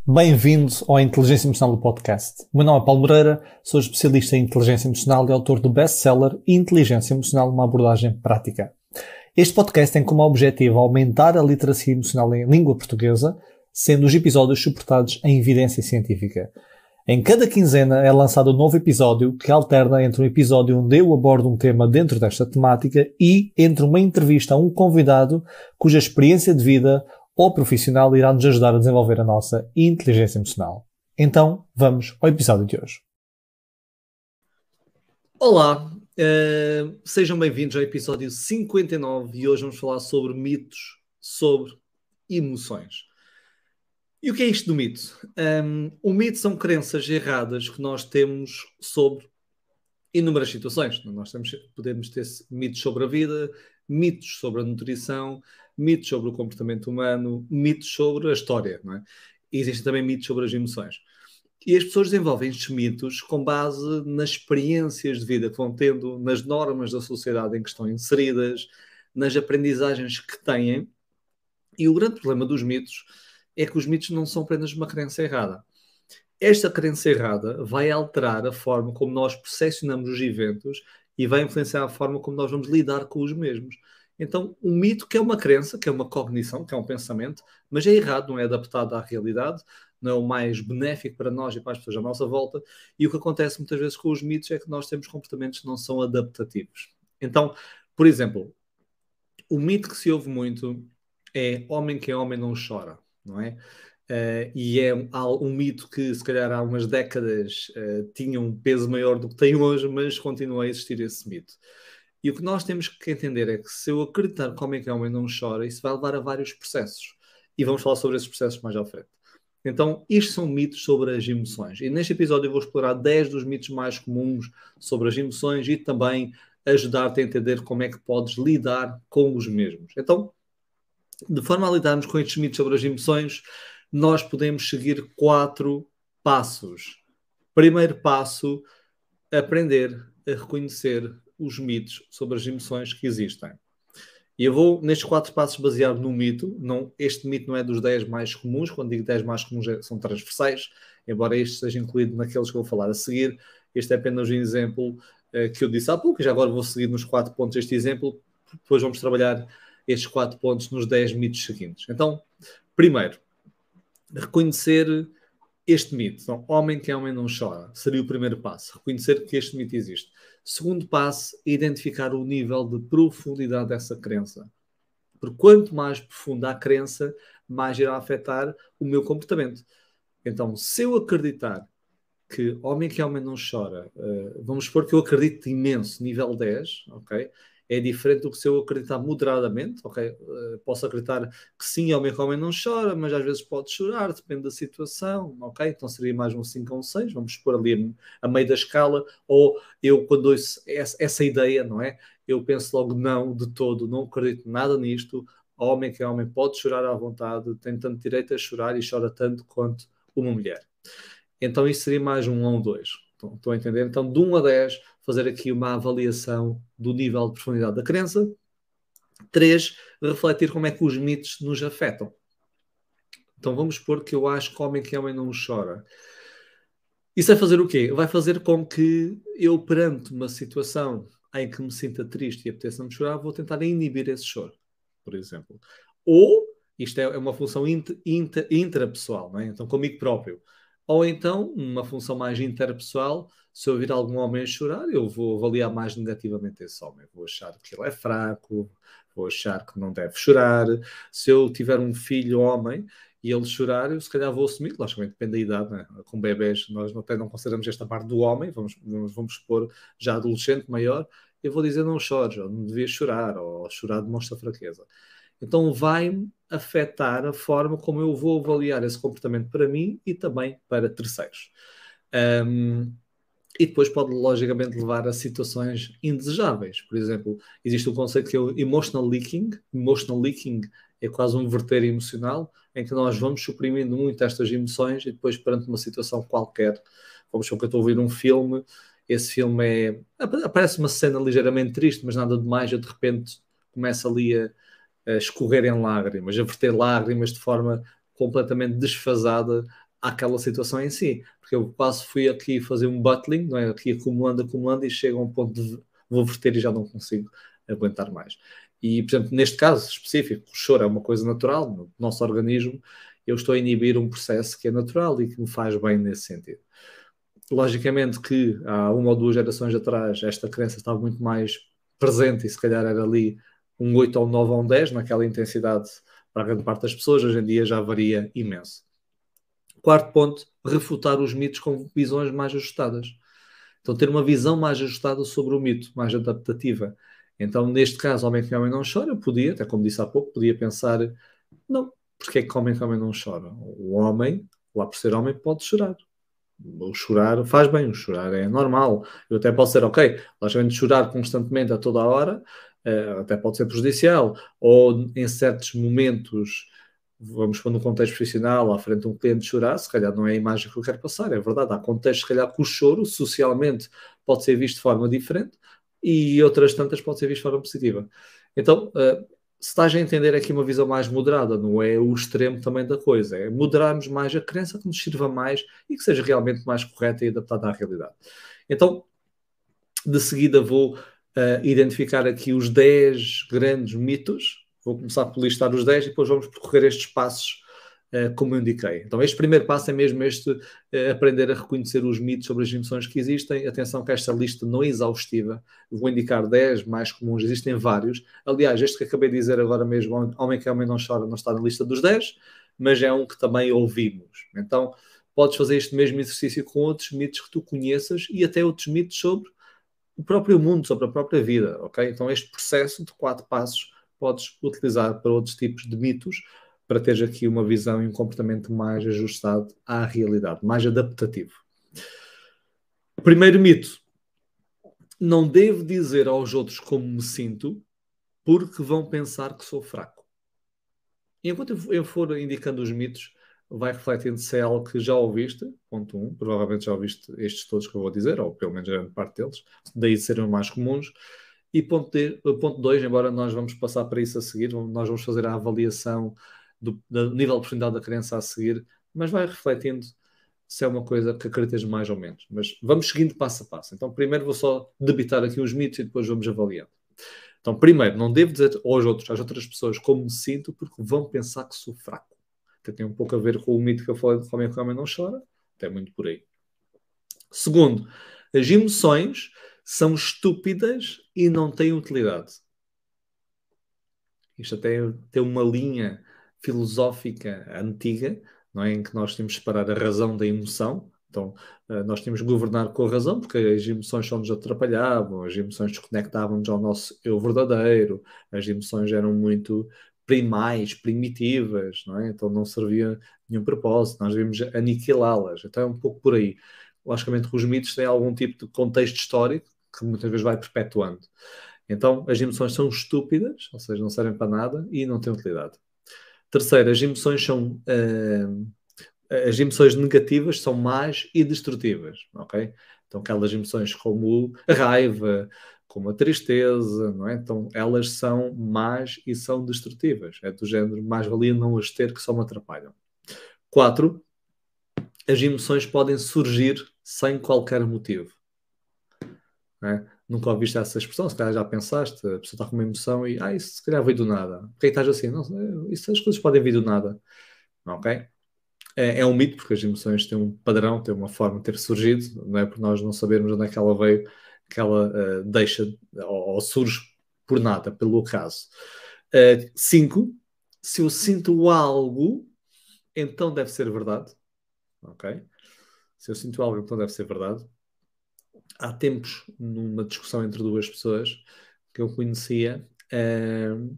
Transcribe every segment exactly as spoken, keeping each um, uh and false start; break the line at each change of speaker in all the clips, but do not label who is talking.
Bem-vindo ao Inteligência Emocional do Podcast. O meu nome é Paulo Moreira, sou especialista em Inteligência Emocional e autor do best-seller Inteligência Emocional, uma abordagem prática. Este podcast tem como objetivo aumentar a literacia emocional em língua portuguesa, sendo os episódios suportados em evidência científica. Em cada quinzena é lançado um novo episódio que alterna entre um episódio onde eu abordo um tema dentro desta temática e entre uma entrevista a um convidado cuja experiência de vida ou profissional irá nos ajudar a desenvolver a nossa inteligência emocional. Então, vamos ao episódio de hoje.
Olá, uh, sejam bem-vindos ao episódio cinquenta e nove e hoje vamos falar sobre mitos sobre emoções. E o que é isto do mito? Um, o mito são crenças erradas que nós temos sobre inúmeras situações. Nós temos, podemos ter mitos sobre a vida, mitos sobre a nutrição, mitos sobre o comportamento humano, mitos sobre a história, não é? E existem também mitos sobre as emoções. E as pessoas desenvolvem estes mitos com base nas experiências de vida que vão tendo, nas normas da sociedade em que estão inseridas, nas aprendizagens que têm. E o grande problema dos mitos é que os mitos não são apenas uma crença errada. Esta crença errada vai alterar a forma como nós percepcionamos os eventos e vai influenciar a forma como nós vamos lidar com os mesmos. Então, um mito que é uma crença, que é uma cognição, que é um pensamento, mas é errado, não é adaptado à realidade, não é o mais benéfico para nós e para as pessoas à nossa volta. E o que acontece muitas vezes com os mitos é que nós temos comportamentos que não são adaptativos. Então, por exemplo, o mito que se ouve muito é homem que é homem não chora, não é? Uh, e é um, um mito que, se calhar, há umas décadas uh, tinha um peso maior do que tem hoje, mas continua a existir esse mito. E o que nós temos que entender é que se eu acreditar que homem que é homem não chora, isso vai levar a vários processos. E vamos falar sobre esses processos mais à frente. Então, isto são mitos sobre as emoções. E neste episódio eu vou explorar dez dos mitos mais comuns sobre as emoções e também ajudar-te a entender como é que podes lidar com os mesmos. Então, de forma a lidarmos com estes mitos sobre as emoções, nós podemos seguir quatro passos. Primeiro passo, aprender a reconhecer os mitos sobre as emoções que existem. E eu vou, nestes quatro passos, basear no mito. Não, este mito não é dos dez mais comuns. Quando digo dez mais comuns, é, são transversais, embora este seja incluído naqueles que eu vou falar a seguir. Este é apenas um exemplo uh, que eu disse há pouco, e já agora vou seguir nos quatro pontos deste exemplo. Depois vamos trabalhar estes quatro pontos nos dez mitos seguintes. Então, primeiro, reconhecer este mito. Então, homem que é homem não chora. Seria o primeiro passo. Reconhecer que este mito existe. Segundo passo, identificar o nível de profundidade dessa crença. Porque quanto mais profunda a crença, mais irá afetar o meu comportamento. Então, se eu acreditar que homem que é homem não chora, uh, vamos supor que eu acredito imenso, nível dez, ok? É diferente do que se eu acreditar moderadamente, ok? Uh, posso acreditar que sim, homem que homem não chora, mas às vezes pode chorar, depende da situação, ok? Então seria mais um cinco ou um seis, vamos pôr ali a meio da escala, ou eu quando ouço essa, essa ideia, não é? Eu penso logo, não, de todo, não acredito nada nisto, homem que é homem pode chorar à vontade, tem tanto direito a chorar e chora tanto quanto uma mulher. Então isso seria mais um um dois. Estão a entender? Então, de um a dez, fazer aqui uma avaliação do nível de profundidade da crença. três, refletir como é que os mitos nos afetam. Então, vamos supor que eu acho que homem que homem não chora. Isso vai fazer o quê? Vai fazer com que eu, perante uma situação em que me sinta triste e apeteça-me chorar, vou tentar inibir esse choro, por exemplo. Ou, isto é uma função inter, inter, intrapessoal, não é? Então, comigo próprio. Ou então, uma função mais interpessoal, se eu ouvir algum homem a chorar, eu vou avaliar mais negativamente esse homem. Vou achar que ele é fraco, vou achar que não deve chorar. Se eu tiver um filho homem e ele chorar, eu se calhar vou assumir, logicamente depende da idade, né? Com bebés nós até não consideramos esta parte do homem, vamos, vamos, vamos supor já adolescente, maior, eu vou dizer não chores, ou não devias chorar, ou chorar demonstra fraqueza. Então vai afetar a forma como eu vou avaliar esse comportamento para mim e também para terceiros. Um, e depois pode, logicamente, levar a situações indesejáveis. Por exemplo, existe um conceito que é o emotional leaking. Emotional leaking é quase um verter emocional, em que nós vamos suprimindo muito estas emoções e depois, perante uma situação qualquer, vamos supor que eu estou a ouvir um filme, esse filme é... aparece uma cena ligeiramente triste, mas nada demais, eu de repente começo ali a a escorrer em lágrimas, a verter lágrimas de forma completamente desfasada àquela situação em si. Porque eu quase fui aqui fazer um bottling, não é? Aqui acumulando, acumulando, e chega a um ponto de vou verter e já não consigo aguentar mais. E, por exemplo, neste caso específico, o choro é uma coisa natural no nosso organismo, eu estou a inibir um processo que é natural e que me faz bem nesse sentido. Logicamente que há uma ou duas gerações atrás esta crença estava muito mais presente e se calhar era ali um oito ou um nove ou um dez naquela intensidade para a grande parte das pessoas. Hoje em dia já varia imenso. Quarto ponto, refutar os mitos com visões mais ajustadas. Então ter uma visão mais ajustada sobre o mito, mais adaptativa. Então neste caso, homem que homem não chora, eu podia, até como disse há pouco, podia pensar, não, porque é que homem que homem não chora? O homem, lá por ser homem, pode chorar. O chorar faz bem, o chorar é normal. Eu até posso ser, ok, logicamente chorar constantemente a toda a hora, uh, até pode ser prejudicial, ou em certos momentos, vamos pôr no contexto profissional, à frente de um cliente chorar, se calhar não é a imagem que eu quero passar, é verdade. Há contextos, se calhar, que o choro, socialmente, pode ser visto de forma diferente, e outras tantas pode ser visto de forma positiva. Então, uh, se estás a entender aqui uma visão mais moderada, não é o extremo também da coisa, é moderarmos mais a crença que nos sirva mais e que seja realmente mais correta e adaptada à realidade. Então, de seguida vou uh, identificar aqui os dez grandes mitos, vou começar por listar os dez e depois vamos percorrer estes passos uh, como eu indiquei. Então este primeiro passo é mesmo este, uh, aprender a reconhecer os mitos sobre as emoções que existem. Atenção que esta lista não é exaustiva, vou indicar dez mais comuns, existem vários. Aliás, este que acabei de dizer agora mesmo, homem que homem não chora, não está na lista dos dez, mas é um que também ouvimos. Então podes fazer este mesmo exercício com outros mitos que tu conheças e até outros mitos sobre o próprio mundo, sobre a própria vida, ok? Então este processo de quatro passos podes utilizar para outros tipos de mitos, para teres aqui uma visão e um comportamento mais ajustado à realidade, mais adaptativo. Primeiro mito: não devo dizer aos outros como me sinto, porque vão pensar que sou fraco. E enquanto eu for indicando os mitos, vai refletindo se é algo que já ouviste, ponto um, provavelmente já ouviste estes todos que eu vou dizer, ou pelo menos grande parte deles, daí serem mais comuns. E ponto dois, embora nós vamos passar para isso a seguir, nós vamos fazer a avaliação do, do nível de profundidade da crença a seguir, mas vai refletindo se é uma coisa que acreditas mais ou menos. Mas vamos seguindo passo a passo. Então primeiro vou só debitar aqui os mitos e depois vamos avaliando. Então primeiro, não devo dizer aos outros, às outras pessoas como me sinto, porque vão pensar que sou fraco. Que tem um pouco a ver com o mito que eu falei de homem que homem não chora, até muito por aí. Segundo, as emoções são estúpidas e não têm utilidade. Isto até tem uma linha filosófica antiga, não é? Em que nós temos que separar a razão da emoção. Então, nós temos que governar com a razão, porque as emoções só nos atrapalhavam, as emoções desconectavam-nos ao nosso eu verdadeiro, as emoções eram muito primais, primitivas, não é? Então não servia nenhum propósito, nós devemos aniquilá-las. Então é um pouco por aí. Logicamente os mitos têm algum tipo de contexto histórico que muitas vezes vai perpetuando. Então as emoções são estúpidas, ou seja, não servem para nada e não têm utilidade. Terceiro, as emoções são... Uh, as emoções negativas são más e destrutivas, ok? Então aquelas emoções como a raiva, como a tristeza, não é? Então elas são más e são destrutivas. É do género, mais valia não as ter que só me atrapalham. Quatro, as emoções podem surgir sem qualquer motivo. Não é? Nunca ouviste essa expressão, se calhar já pensaste, a pessoa está com uma emoção e, ah, isso se calhar veio do nada. Por que estás assim? Não, isso, as coisas podem vir do nada. Ok? É, é um mito, porque as emoções têm um padrão, têm uma forma de ter surgido, não é por nós não sabermos onde é que ela veio, que ela uh, deixa ou, ou surge por nada, pelo acaso. Uh, cinco, se eu sinto algo, então deve ser verdade. Ok? Se eu sinto algo, então deve ser verdade. Há tempos, numa discussão entre duas pessoas que eu conhecia, uh,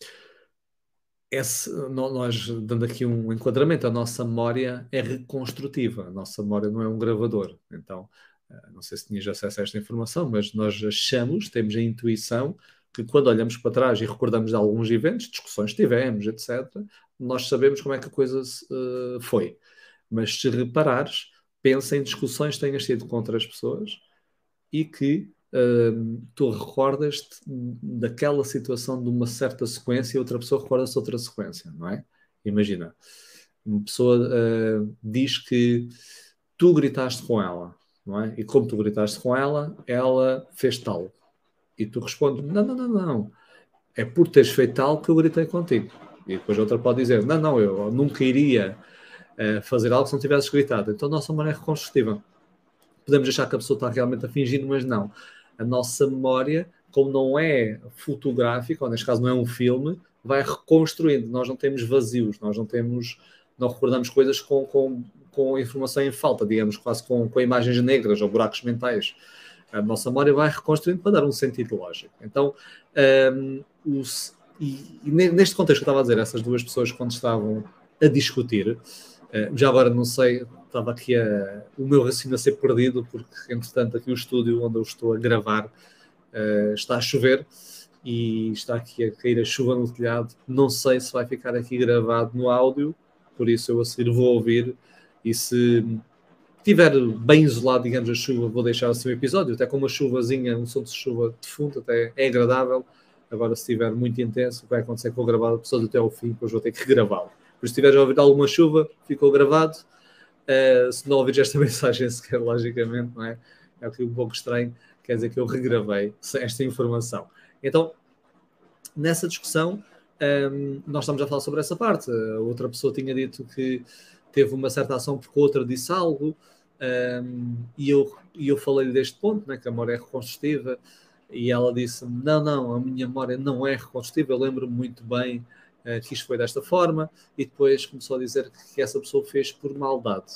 Esse, nós, dando aqui um enquadramento, a nossa memória é reconstrutiva, a nossa memória não é um gravador. Então, não sei se tinhas acesso a esta informação, mas nós achamos, temos a intuição, que quando olhamos para trás e recordamos de alguns eventos, discussões que tivemos, etcétera, nós sabemos como é que a coisa uh, foi. Mas se reparares, pensa em discussões que tenhas tido com outras pessoas e que Uh, tu recordas-te daquela situação de uma certa sequência e outra pessoa recorda-se de outra sequência, não é? Imagina, Uma pessoa uh, diz que tu gritaste com ela, não é? E como tu gritaste com ela, ela fez tal. E tu respondes, não, não, não, não. É por teres feito tal que eu gritei contigo. E depois outra pode dizer, não, não, eu nunca iria uh, fazer algo se não tivesses gritado. Então a nossa memória é reconstrutiva. Podemos achar que a pessoa está realmente a fingir, mas não. A nossa memória, como não é fotográfica, ou neste caso não é um filme, vai reconstruindo. Nós não temos vazios, nós não temos, não recordamos coisas com, com, com informação em falta, digamos, quase com, com imagens negras ou buracos mentais. A nossa memória vai reconstruindo para dar um sentido lógico. Então, um, os, e, e neste contexto que eu estava a dizer, essas duas pessoas quando estavam a discutir, uh, já agora não sei, estava aqui a, o meu raciocínio a ser perdido, porque entretanto aqui o estúdio onde eu estou a gravar uh, está a chover e está aqui a cair a chuva no telhado. Não sei se vai ficar aqui gravado no áudio, por isso eu a seguir vou ouvir, e se estiver bem isolado, digamos, a chuva, vou deixar assim o episódio, até com uma chuvazinha, um som de chuva de fundo, até é agradável. Agora, se estiver muito intenso, o que vai acontecer é que vou gravar o episódio até ao fim, depois vou ter que gravá-lo. Por se estiveres a ouvir alguma chuva, ficou gravado. Uh, se não ouvires esta mensagem sequer, logicamente, não é? É aqui um pouco estranho, quer dizer que eu regravei esta informação. Então, nessa discussão, um, nós estamos a falar sobre essa parte. A outra pessoa tinha dito que teve uma certa ação porque a outra disse algo, um, e, eu, e eu falei-lhe deste ponto, né, que a memória é reconstrutiva, e ela disse-me, não, não, a minha memória não é reconstrutiva, eu lembro-me muito bem uh, que isto foi desta forma, e depois começou a dizer que essa pessoa fez por maldade.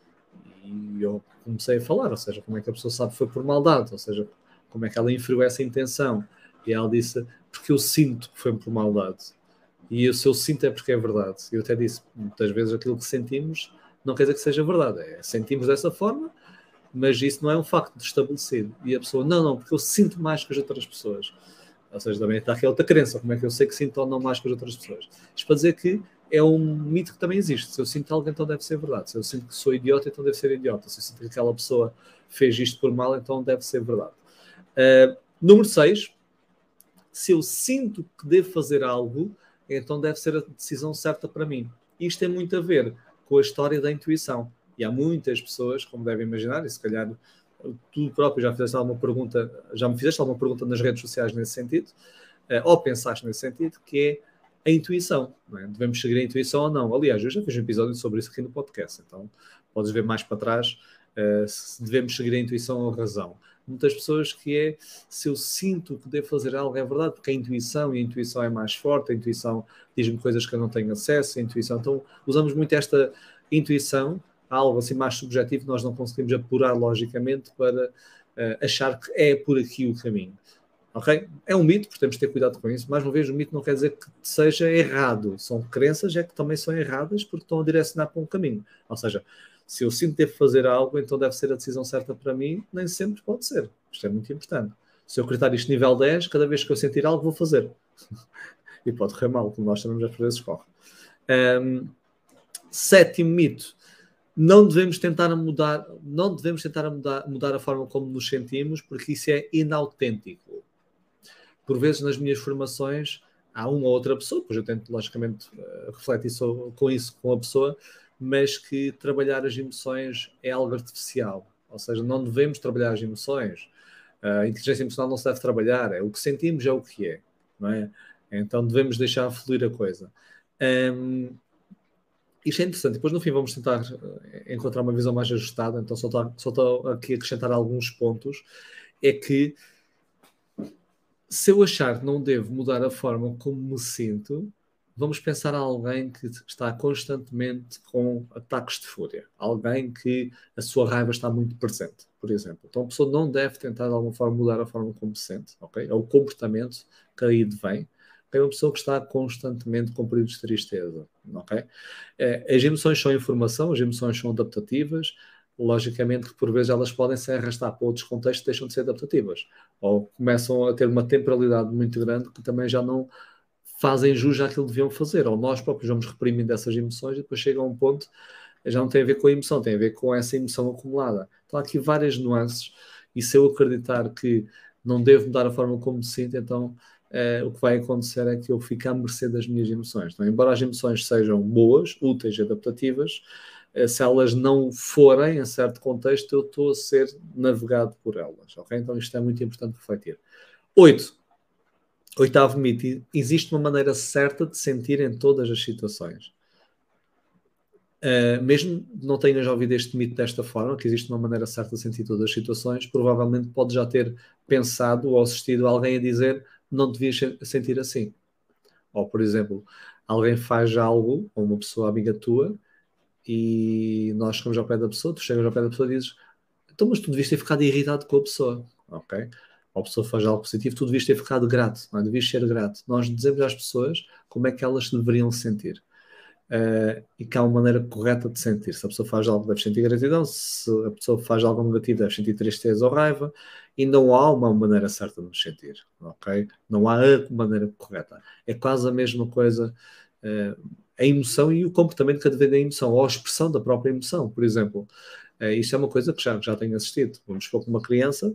E eu comecei a falar, ou seja, como é que a pessoa sabe que foi por maldade, ou seja, como é que ela inferiu essa intenção. E ela disse, porque eu sinto que foi por maldade. E o seu sinto é porque é verdade. E eu até disse, muitas vezes aquilo que sentimos não quer dizer que seja verdade. É, sentimos dessa forma, mas isso não é um facto estabelecido. E a pessoa, não, não, porque eu sinto mais que as outras pessoas. Ou seja, também está aqui outra crença. Como é que eu sei que sinto ou não mais que as outras pessoas? Isto para dizer que é um mito que também existe. Se eu sinto algo, então deve ser verdade. Se eu sinto que sou idiota, então deve ser idiota. Se eu sinto que aquela pessoa fez isto por mal, então deve ser verdade. Uh, número seis. Se eu sinto que devo fazer algo, então deve ser a decisão certa para mim. Isto tem muito a ver com a história da intuição. E há muitas pessoas, como devem imaginar, e se calhar tu próprio já fizeste alguma pergunta, já me fizeste alguma pergunta nas redes sociais nesse sentido, ou pensaste nesse sentido, que é a intuição. Não é? Devemos seguir a intuição ou não? Aliás, eu já fiz um episódio sobre isso aqui no podcast, então podes ver mais para trás uh, se devemos seguir a intuição ou a razão. Muitas pessoas que é, se eu sinto que devo fazer algo, é verdade, porque a intuição, e a intuição é mais forte, a intuição diz-me coisas que eu não tenho acesso, a intuição, então usamos muito esta intuição, algo assim mais subjetivo, nós não conseguimos apurar logicamente para uh, achar que é por aqui o caminho. Ok? É um mito, porque temos de ter cuidado com isso. Mais uma vez, o mito não quer dizer que seja errado. São crenças, é que também são erradas porque estão a direcionar para um caminho. Ou seja, se eu sinto que devo fazer algo, então deve ser a decisão certa para mim. Nem sempre pode ser. Isto é muito importante. Se eu acreditar isto nível dez, cada vez que eu sentir algo, vou fazer. E pode correr mal, como nós sabemos, às vezes corre. Um, sétimo mito. Não devemos tentar mudar, não devemos tentar mudar, mudar a forma como nos sentimos, porque isso é inautêntico. Por vezes, nas minhas formações, há uma ou outra pessoa, pois eu tento, logicamente, refletir com isso com a pessoa, mas que trabalhar as emoções é algo artificial. Ou seja, não devemos trabalhar as emoções. A inteligência emocional não se deve trabalhar. É o que sentimos, é o que é. Não é? Então, devemos deixar fluir a coisa. Um, isto é interessante. Depois, no fim, vamos tentar encontrar uma visão mais ajustada. Então, só estou, só estou aqui a acrescentar alguns pontos. É que se eu achar que não devo mudar a forma como me sinto, vamos pensar a alguém que está constantemente com ataques de fúria. Alguém que a sua raiva está muito presente, por exemplo. Então a pessoa não deve tentar de alguma forma mudar a forma como se sente, ok? É o comportamento que aí vem. É uma pessoa que está constantemente com períodos de tristeza, ok? As emoções são informação, as emoções são adaptativas. Logicamente que por vezes elas podem se arrastar para outros contextos e deixam de ser adaptativas. Ou começam a ter uma temporalidade muito grande que também já não fazem jus àquilo que deviam fazer. Ou nós próprios vamos reprimindo essas emoções e depois chega a um ponto, já não tem a ver com a emoção, tem a ver com essa emoção acumulada. Então há aqui várias nuances e se eu acreditar que não devo mudar a forma como me sinto, então uh, o que vai acontecer é que eu fico à mercê das minhas emoções. Então, embora as emoções sejam boas, úteis e adaptativas, uh, se elas não forem, em certo contexto, eu estou a ser navegado por elas. Okay? Então, isto é muito importante refletir. Oito. Oitavo mito. Existe uma maneira certa de sentir em todas as situações. Uh, mesmo não tenhas ouvido este mito desta forma, que existe uma maneira certa de sentir todas as situações, provavelmente pode já ter pensado ou assistido a alguém a dizer não devias sentir assim. Ou, por exemplo, alguém faz algo, ou uma pessoa amiga tua, e nós chegamos ao pé da pessoa, tu chegas ao pé da pessoa e dizes então, mas tu devias ter ficado irritado com a pessoa, ok? Ou a pessoa faz algo positivo, tu devias ter ficado grato, não é? Devias ser grato. Nós dizemos às pessoas como é que elas deveriam sentir. Uh, e que há uma maneira correta de sentir. Se a pessoa faz algo, deve sentir gratidão. Se a pessoa faz algo negativo, deve sentir tristeza ou raiva. E não há uma maneira certa de nos sentir, ok? Não há a maneira correta. É quase a mesma coisa, uh, a emoção e o comportamento que advém da emoção, ou a expressão da própria emoção. Por exemplo, uh, isto é uma coisa que já, já tenho assistido. Vamos supor que uma criança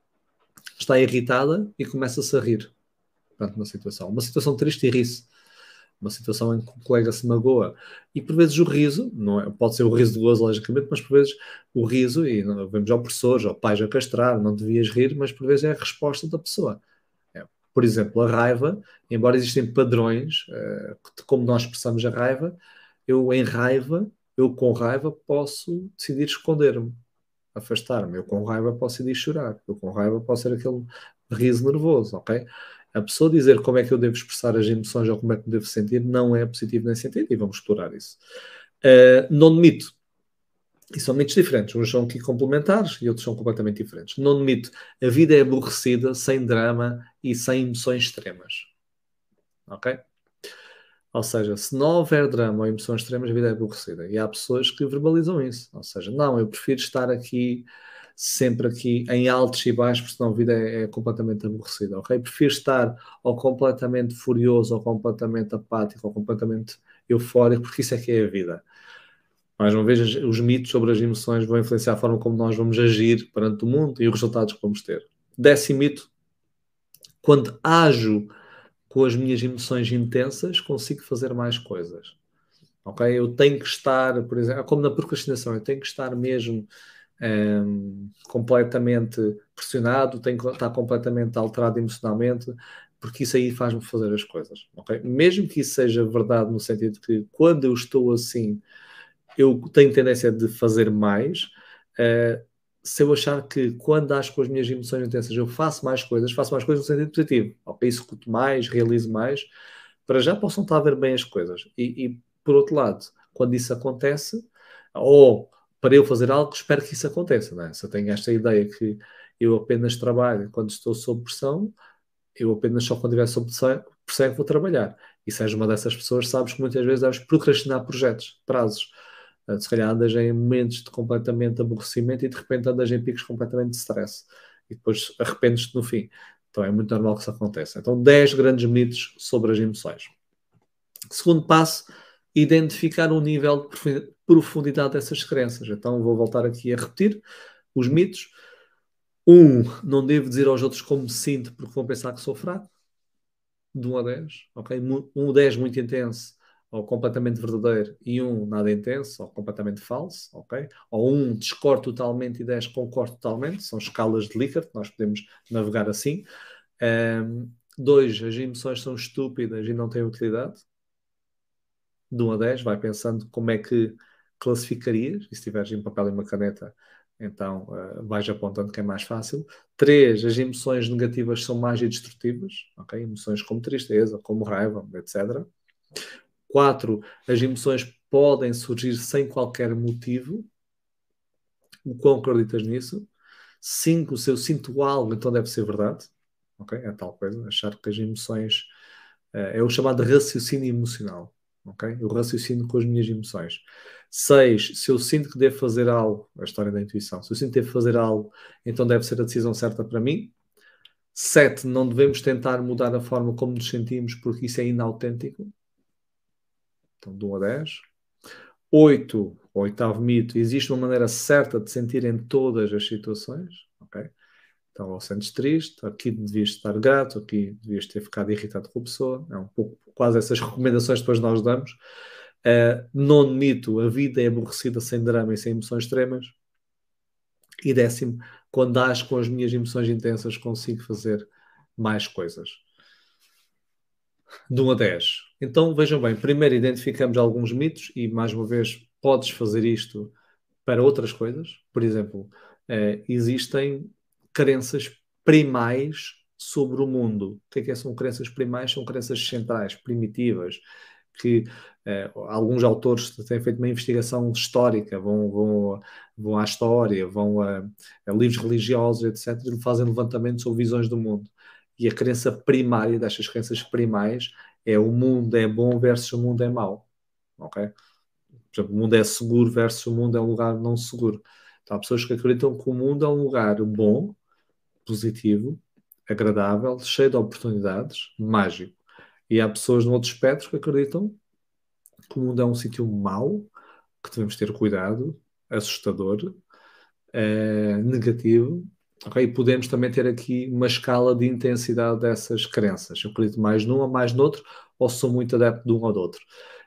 está irritada e começa-se a rir perante uma situação. Uma situação triste e ri-se. Uma situação em que o colega se magoa. E por vezes o riso, não é, pode ser o riso de gozo, logicamente, mas por vezes o riso, e não, vemos opressores ou pais a castrar, não devias rir, mas por vezes é a resposta da pessoa. É, por exemplo, a raiva, embora existem padrões uh, de como nós expressamos a raiva, eu em raiva, eu com raiva posso decidir esconder-me, afastar-me. Eu com raiva posso decidir chorar. Eu com raiva posso ser aquele riso nervoso, ok? A pessoa dizer como é que eu devo expressar as emoções ou como é que me devo sentir não é positivo nem sentido e vamos explorar isso. Uh, nono mito. E são mitos diferentes. Uns são aqui complementares e outros são completamente diferentes. Nono mito. A vida é aborrecida, sem drama e sem emoções extremas. Ok? Ou seja, se não houver drama ou emoções extremas, a vida é aborrecida. E há pessoas que verbalizam isso. Ou seja, não, eu prefiro estar aqui sempre aqui em altos e baixos, porque senão a vida é, é completamente aborrecida, ok? Prefiro estar ou completamente furioso, ou completamente apático, ou completamente eufórico, porque isso é que é a vida. Mais uma vez, os mitos sobre as emoções vão influenciar a forma como nós vamos agir perante o mundo e os resultados que vamos ter. Décimo mito, quando ajo com as minhas emoções intensas, consigo fazer mais coisas. Ok? Eu tenho que estar, por exemplo, como na procrastinação, eu tenho que estar mesmo Um, completamente pressionado, tenho que estar completamente alterado emocionalmente, porque isso aí faz-me fazer as coisas, ok? Mesmo que isso seja verdade no sentido que quando eu estou assim, eu tenho tendência de fazer mais, uh, se eu achar que quando acho com as minhas emoções intensas eu faço mais coisas, faço mais coisas no sentido positivo, ok? Executo mais, realizo mais, para já possam estar a ver bem as coisas. E, e por outro lado, quando isso acontece, ou para eu fazer algo, espero que isso aconteça, não é? Se eu tenho esta ideia que eu apenas trabalho quando estou sob pressão, eu apenas só quando estiver sob pressão vou trabalhar. E se és uma dessas pessoas, sabes que muitas vezes deves procrastinar projetos, prazos. Uh, se calhar andas em momentos de completamente aborrecimento e de repente andas em picos completamente de stress. E depois arrependes-te no fim. Então é muito normal que isso aconteça. Então, dez grandes mitos sobre as emoções. Segundo passo, identificar o nível de profundidade dessas crenças. Então vou voltar aqui a repetir os mitos. Um, não devo dizer aos outros como me sinto porque vão pensar que sou fraco. De um a dez, ok? Um dez muito intenso ou completamente verdadeiro e um nada intenso ou completamente falso, ok? Ou um discordo totalmente e dez concordo totalmente. São escalas de Likert, nós podemos navegar assim. Um, dois, as emoções são estúpidas e não têm utilidade. De um a dez, vai pensando como é que classificarias, e se tiveres um papel e uma caneta, então uh, vais apontando que é mais fácil. três, as emoções negativas são mais destrutivas, ok? Emoções como tristeza, como raiva, etcétera. quatro, as emoções podem surgir sem qualquer motivo. O quão acreditas nisso? cinco, se eu sinto algo, então deve ser verdade. Ok? É tal coisa, achar que as emoções uh, é o chamado raciocínio emocional. Okay? Eu raciocino com as minhas emoções. Seis, se eu sinto que devo fazer algo, a história da intuição, se eu sinto que devo fazer algo, então deve ser a decisão certa para mim. Sete, não devemos tentar mudar a forma como nos sentimos, porque isso é inautêntico. Então, de um a dez. Oito, oitavo mito, existe uma maneira certa de sentir em todas as situações. Okay? Então, ou sentes triste, aqui devias estar grato, aqui devias ter ficado irritado com a pessoa. É um pouco quase essas recomendações que depois nós damos. Uh, nono mito, a vida é aborrecida sem drama e sem emoções extremas. E décimo, quando acho com as minhas emoções intensas, consigo fazer mais coisas. De um a dez. Então, vejam bem, primeiro identificamos alguns mitos e, mais uma vez, podes fazer isto para outras coisas. Por exemplo, eh, existem crenças primais sobre o mundo. O que é que são crenças primais? São crenças centrais, primitivas, que eh, alguns autores têm feito uma investigação histórica, vão, vão, vão à história, vão a, a livros religiosos, etcétera, e fazem levantamento sobre visões do mundo. E a crença primária destas crenças primais é o mundo é bom versus o mundo é mau. Ok? Por exemplo, o mundo é seguro versus o mundo é um lugar não seguro. Então, há pessoas que acreditam que o mundo é um lugar bom, positivo, agradável, cheio de oportunidades, mágico. E há pessoas no outro espectro que acreditam que o mundo é um sítio mau, que devemos ter cuidado, assustador, eh, negativo. Okay? E podemos também ter aqui uma escala de intensidade dessas crenças. Eu acredito mais num ou mais noutro, ou sou muito adepto de um ou do outro.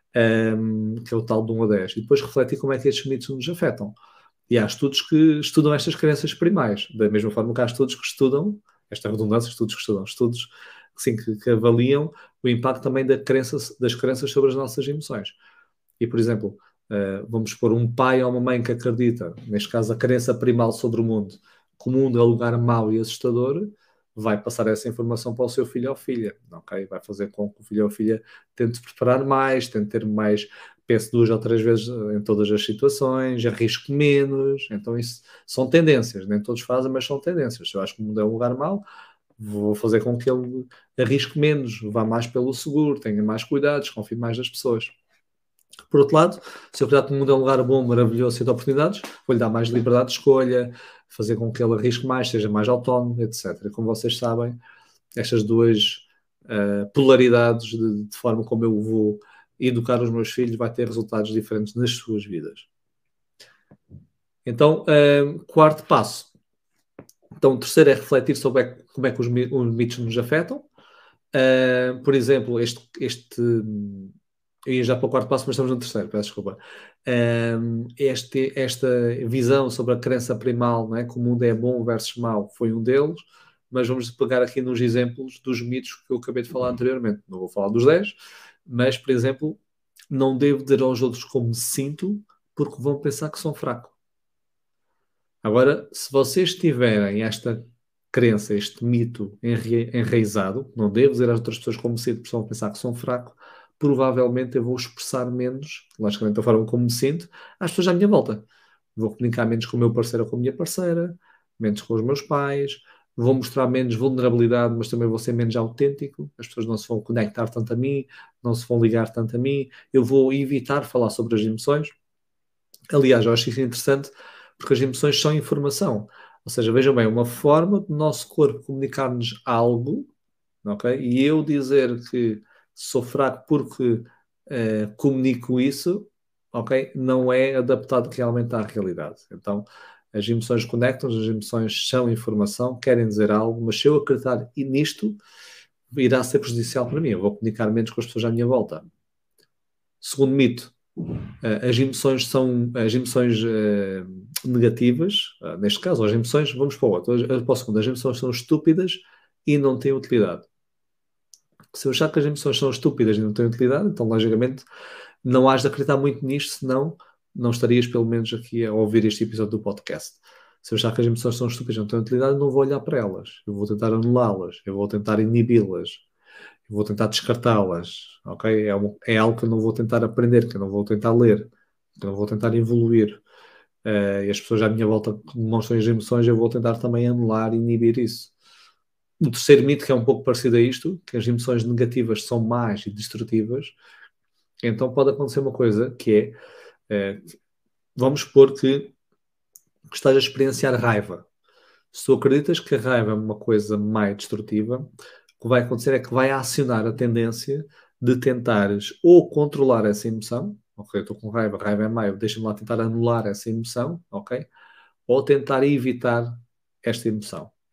Um, que é o tal de um a dez. E depois refletir como é que estes mitos nos afetam. E há estudos que estudam estas crenças primais, da mesma forma que há estudos que estudam, esta redundância, estudos que estudam, estudos assim, que, que avaliam o impacto também da crença, das crenças sobre as nossas emoções. E, por exemplo, uh, vamos pôr um pai ou uma mãe que acredita, neste caso a crença primal sobre o mundo, que o mundo é um lugar mau e assustador, vai passar essa informação para o seu filho ou filha, ok? Vai fazer com que o filho ou filha tente preparar mais, tente ter mais, pense duas ou três vezes em todas as situações, arrisque menos. Então isso são tendências, nem todos fazem, mas são tendências. Se eu acho que o mundo é um lugar mau, vou fazer com que ele arrisque menos, vá mais pelo seguro, tenha mais cuidados, confie mais nas pessoas. Por outro lado, se eu acreditar que o mundo é um lugar bom, maravilhoso, cheio de oportunidades, vou-lhe dar mais liberdade de escolha, fazer com que ele arrisque mais, seja mais autónomo, etcétera. Como vocês sabem, estas duas uh, polaridades de, de forma como eu vou educar os meus filhos vai ter resultados diferentes nas suas vidas. Então, uh, quarto passo. Então, o terceiro é refletir sobre como é que os, os mitos nos afetam. Uh, por exemplo, este... este eu ia já para o quarto passo, mas estamos no terceiro, peço desculpa. Um, este, esta visão sobre a crença primal, não é? Que o mundo é bom versus mau, foi um deles, mas vamos pegar aqui nos exemplos dos mitos que eu acabei de falar anteriormente. Não vou falar dos dez, mas, por exemplo, não devo dizer aos outros como me sinto, porque vão pensar que sou fraco. Agora, se vocês tiverem esta crença, este mito enra enraizado, não devo dizer às outras pessoas como me sinto, porque vão pensar que sou fraco, provavelmente eu vou expressar menos, logicamente da forma como me sinto, às pessoas à minha volta. Vou comunicar menos com o meu parceiro ou com a minha parceira, menos com os meus pais, vou mostrar menos vulnerabilidade, mas também vou ser menos autêntico, as pessoas não se vão conectar tanto a mim, não se vão ligar tanto a mim, eu vou evitar falar sobre as emoções. Aliás, eu acho isso interessante, porque as emoções são informação. Ou seja, vejam bem, uma forma do nosso corpo comunicar-nos algo, ok? E eu dizer que sou fraco porque uh, comunico isso, ok? Não é adaptado realmente à realidade. Então, as emoções conectam-nos, as emoções são informação, querem dizer algo, mas se eu acreditar nisto, irá ser prejudicial para mim. Eu vou comunicar menos com as pessoas à mina volta. Segundo mito, uh, as emoções são as emoções uh, negativas, uh, neste caso, as emoções, vamos para o outro, para o segundo, as emoções são estúpidas e não têm utilidade. Se eu achar que as emoções são estúpidas e não têm utilidade, então, logicamente, não has de acreditar muito nisto, senão não estarias, pelo menos, aqui a ouvir este episódio do podcast. Se eu achar que as emoções são estúpidas e não têm utilidade, não vou olhar para elas. Eu vou tentar anulá-las. Eu vou tentar inibi-las. Eu vou tentar descartá-las. Ok? É, um, é algo que eu não vou tentar aprender, que eu não vou tentar ler, que eu não vou tentar evoluir. Uh, e as pessoas à minha volta que demonstram as emoções, eu vou tentar também anular e inibir isso. O terceiro mito, que é um pouco parecido a isto, que as emoções negativas são más e destrutivas, então pode acontecer uma coisa que é, é vamos supor que, que estás a experienciar raiva. Se tu acreditas que a raiva é uma coisa má e destrutiva, o que vai acontecer é que vai acionar a tendência de tentares ou controlar essa emoção, ok, eu estou com raiva, raiva é má, deixa-me lá tentar anular essa emoção, ok, ou tentar evitar esta emoção.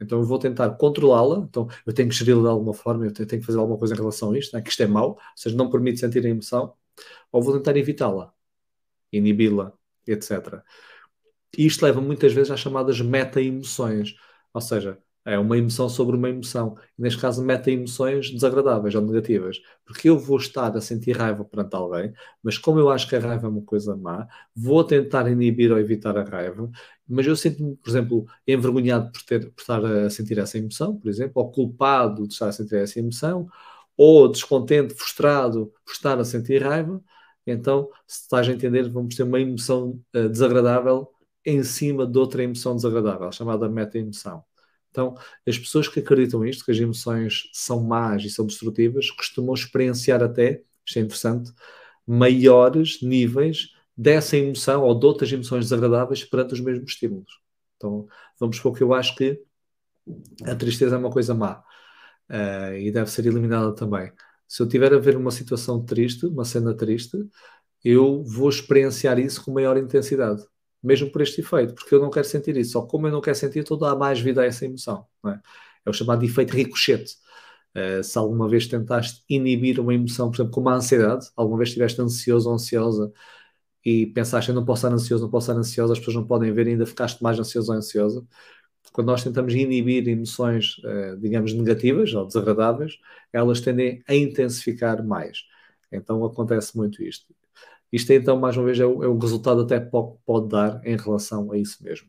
Então eu vou tentar controlá-la, então eu tenho que geri-la de alguma forma, eu tenho que fazer alguma coisa em relação a isto, né? Que isto é mau, ou seja, não permite sentir a emoção, ou vou tentar evitá-la, inibi-la, etcétera. E isto leva muitas vezes às chamadas meta-emoções, ou seja, é uma emoção sobre uma emoção. Neste caso, meta-emoções desagradáveis ou negativas. Porque eu vou estar a sentir raiva perante alguém, mas como eu acho que a raiva é uma coisa má, vou tentar inibir ou evitar a raiva, mas eu sinto-me, por exemplo, envergonhado por, ter, por estar a sentir essa emoção, por exemplo, ou culpado de estar a sentir essa emoção, ou descontente, frustrado por estar a sentir raiva. Então, se estás a entender, vamos ter uma emoção uh, desagradável em cima de outra emoção desagradável, chamada meta-emoção. Então, as pessoas que acreditam nisto, que as emoções são más e são destrutivas, costumam experienciar até, isto é interessante, maiores níveis dessa emoção ou de outras emoções desagradáveis perante os mesmos estímulos. Então, vamos supor que eu acho que a tristeza é uma coisa má uh, e deve ser eliminada também. Se eu tiver a ver uma situação triste, uma cena triste, eu vou experienciar isso com maior intensidade, mesmo por este efeito, porque eu não quero sentir isso. Só como eu não quero sentir, estou a dar mais vida a essa emoção. Não é? É o chamado efeito ricochete. Uh, se alguma vez tentaste inibir uma emoção, por exemplo, como a ansiedade, alguma vez estiveste ansioso ou ansiosa e pensaste, eu não posso estar ansioso, não posso estar ansiosa, as pessoas não podem ver e ainda ficaste mais ansioso ou ansiosa. Quando nós tentamos inibir emoções, uh, digamos, negativas ou desagradáveis, elas tendem a intensificar mais. Então acontece muito isto. Isto então, mais uma vez, é o, é o resultado até pode, pode dar em relação a isso mesmo.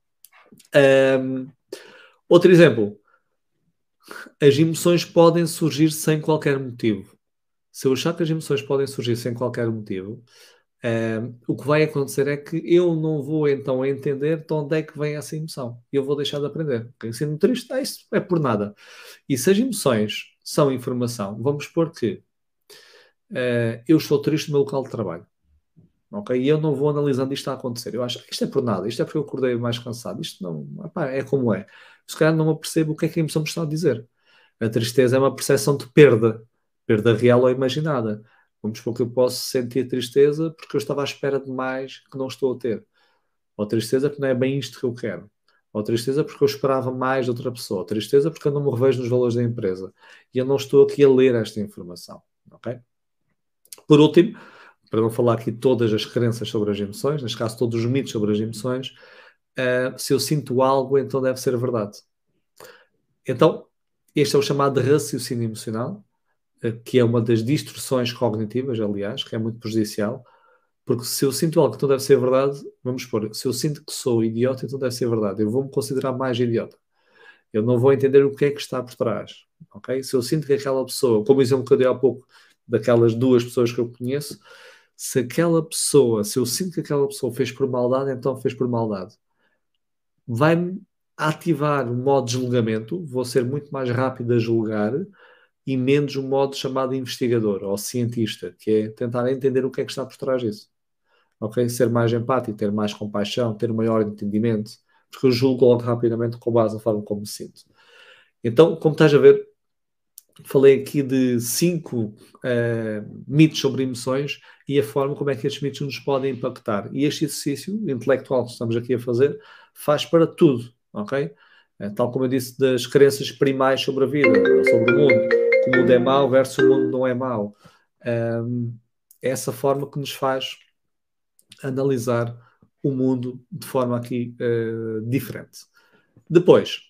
Um, outro exemplo. As emoções podem surgir sem qualquer motivo. Se eu achar que as emoções podem surgir sem qualquer motivo, um, o que vai acontecer é que eu não vou então entender de onde é que vem essa emoção. Eu vou deixar de aprender. Quem sendo triste, ah, isso é por nada. E se as emoções são informação, vamos supor que uh, eu estou triste no meu local de trabalho. Okay? E eu não vou analisando isto a acontecer. Eu acho que isto é por nada, isto é porque eu acordei mais cansado. Isto não, epá, é como é. Se calhar não me apercebo o que é que a emoção me está a dizer. A tristeza é uma percepção de perda, perda real ou imaginada. Vamos supor que eu posso sentir tristeza porque eu estava à espera de mais que não estou a ter. Ou tristeza porque não é bem isto que eu quero. Ou tristeza porque eu esperava mais de outra pessoa. Ou tristeza porque eu não me revejo nos valores da empresa. E eu não estou aqui a ler esta informação. Okay? Por último, para não falar aqui todas as crenças sobre as emoções, neste caso todos os mitos sobre as emoções, uh, se eu sinto algo, então deve ser verdade. Então, este é o chamado de raciocínio emocional, uh, que é uma das distorções cognitivas, aliás, que é muito prejudicial, porque se eu sinto algo que então deve ser verdade, vamos supor, se eu sinto que sou idiota, então deve ser verdade. Eu vou-me considerar mais idiota. Eu não vou entender o que é que está por trás. Okay? Se eu sinto que aquela pessoa, como o exemplo que eu dei há pouco, daquelas duas pessoas que eu conheço, se aquela pessoa, se eu sinto que aquela pessoa fez por maldade, então fez por maldade. Vai-me ativar o modo de julgamento, vou ser muito mais rápido a julgar e menos o modo chamado investigador ou cientista, que é tentar entender o que é que está por trás disso. Ok? Ser mais empático, ter mais compaixão, ter um maior entendimento, porque eu julgo logo rapidamente com base na forma como me sinto. Então, como estás a ver, falei aqui de cinco uh, mitos sobre emoções e a forma como é que estes mitos nos podem impactar. E este exercício intelectual que estamos aqui a fazer faz para tudo, ok? Uh, tal como eu disse das crenças primais sobre a vida, sobre o mundo, que o mundo é mau versus o mundo não é mau. Um, é essa forma que nos faz analisar o mundo de forma aqui uh, diferente. Depois,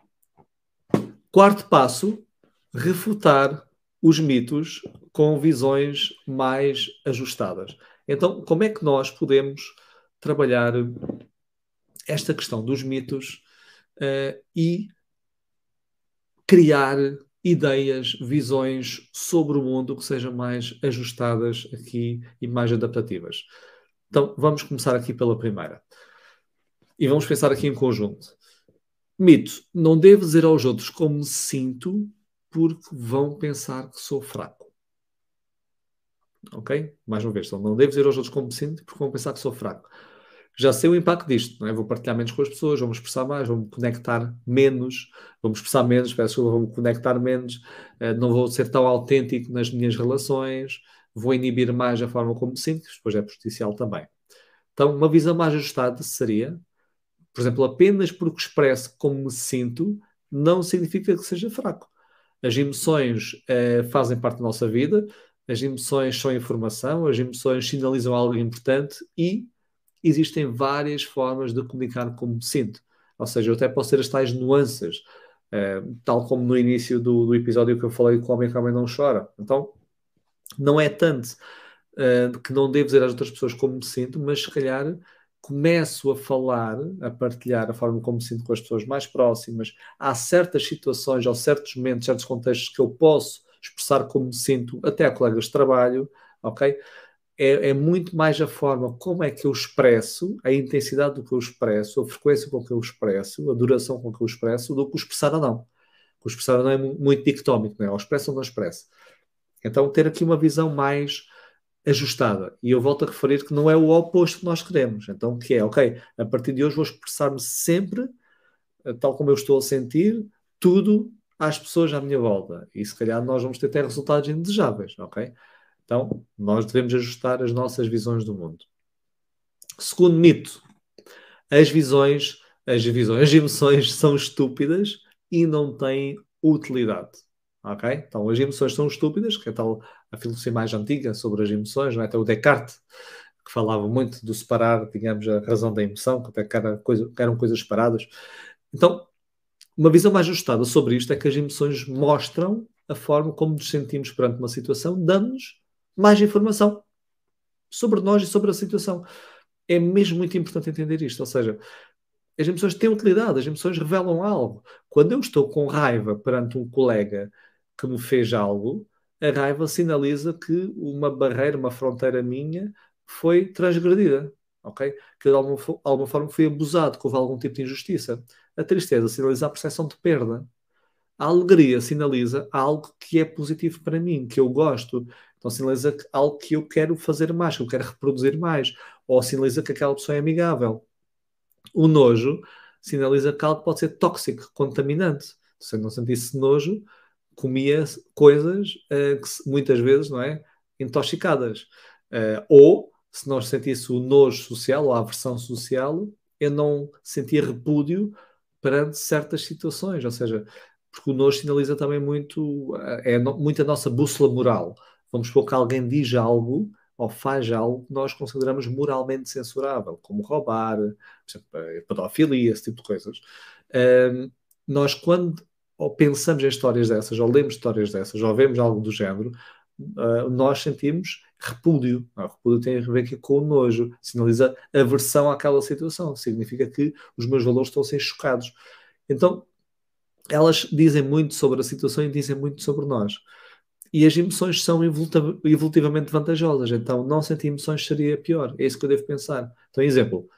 quarto passo, refutar os mitos com visões mais ajustadas. Então, como é que nós podemos trabalhar esta questão dos mitos uh, e criar ideias, visões sobre o mundo que sejam mais ajustadas aqui e mais adaptativas? Então, vamos começar aqui pela primeira. E vamos pensar aqui em conjunto. Mito, não devo dizer aos outros como me sinto porque vão pensar que sou fraco. Ok? Mais uma vez, então, não devo dizer aos outros como me sinto porque vão pensar que sou fraco. Já sei o impacto disto, não é? Vou partilhar menos com as pessoas, vou-me expressar mais, vou-me conectar menos, vou-me expressar menos, peço, vou-me conectar menos, não vou ser tão autêntico nas minhas relações, vou inibir mais a forma como me sinto, que depois é prejudicial também. Então, uma visão mais ajustada seria, por exemplo, apenas porque expresso como me sinto, não significa que seja fraco. As emoções eh, fazem parte da nossa vida, as emoções são informação, as emoções sinalizam algo importante e existem várias formas de comunicar como me sinto. Ou seja, eu até posso ter as tais nuances, eh, tal como no início do, do episódio que eu falei que o homem que o homem não chora. Então, não é tanto uh, que não devo dizer às outras pessoas como me sinto, mas se calhar começo a falar, a partilhar a forma como me sinto com as pessoas mais próximas. Há certas situações, ou certos momentos, certos contextos que eu posso expressar como me sinto, até a colegas de trabalho, ok? É, é muito mais a forma como é que eu expresso, a intensidade do que eu expresso, a frequência com que eu expresso, a duração com que eu expresso, do que o expressar ou não. O expressar ou não é muito dicotómico, não é? Ou expresso ou não expresso. Então, ter aqui uma visão mais ajustada. E eu volto a referir que não é o oposto que nós queremos. Então, que é, ok, a partir de hoje vou expressar-me sempre, tal como eu estou a sentir, tudo às pessoas à minha volta. E se calhar nós vamos ter até resultados indesejáveis, ok? Então, nós devemos ajustar as nossas visões do mundo. Segundo mito, as visões, as visões, as emoções são estúpidas e não têm utilidade. Ok? Então, as emoções são estúpidas, que é tal a filosofia mais antiga sobre as emoções, não é? Até o Descartes, que falava muito do separar, digamos, a razão da emoção, que até que, era coisa, que eram coisas separadas. Então, uma visão mais ajustada sobre isto é que as emoções mostram a forma como nos sentimos perante uma situação, dando-nos mais informação sobre nós e sobre a situação. É mesmo muito importante entender isto, ou seja, as emoções têm utilidade, as emoções revelam algo. Quando eu estou com raiva perante um colega que me fez algo, a raiva sinaliza que uma barreira, uma fronteira minha foi transgredida, ok? Que de alguma, alguma forma foi abusado, que houve algum tipo de injustiça. A tristeza sinaliza a percepção de perda. A alegria sinaliza algo que é positivo para mim, que eu gosto. Então sinaliza algo que eu quero fazer mais, que eu quero reproduzir mais. Ou sinaliza que aquela pessoa é amigável. O nojo sinaliza que algo pode ser tóxico, contaminante. Se eu não sentisse nojo, comia coisas uh, que muitas vezes, não é, intoxicadas. Uh, ou, se não sentisse o nojo social ou a aversão social, eu não sentia repúdio perante certas situações. Ou seja, porque o nojo sinaliza também muito, uh, é no, muito a nossa bússola moral. Vamos supor que alguém diz algo ou faz algo que nós consideramos moralmente censurável, como roubar, por exemplo, pedofilia, esse tipo de coisas. Um, nós, quando ou pensamos em histórias dessas, ou lemos histórias dessas, ou vemos algo do género, uh, nós sentimos repúdio. O repúdio tem a ver aqui com o nojo, sinaliza aversão àquela situação, significa que os meus valores estão a ser chocados. Então, elas dizem muito sobre a situação e dizem muito sobre nós. E as emoções são evolutivamente vantajosas, então não sentir emoções seria pior. É isso que eu devo pensar. Então, exemplo,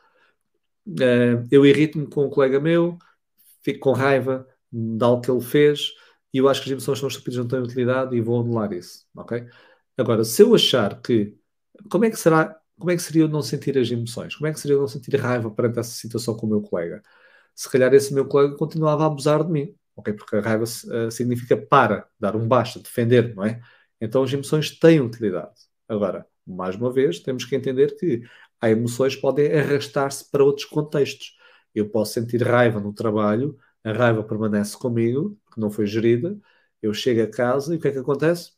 eu irrito-me com um colega meu, fico com raiva de algo que ele fez e eu acho que as emoções são estúpidas, não têm utilidade e vou anular isso, ok? Agora, se eu achar que, como é que será, como é que seria eu não sentir as emoções? Como é que seria eu não sentir raiva perante essa situação com o meu colega? Se calhar esse meu colega continuava a abusar de mim, ok? Porque a raiva uh, significa para, dar um basta, defender, não é? Então as emoções têm utilidade. Agora, mais uma vez, temos que entender que há emoções que podem arrastar-se para outros contextos. Eu posso sentir raiva no trabalho, a raiva permanece comigo, porque não foi gerida, eu chego a casa e o que é que acontece?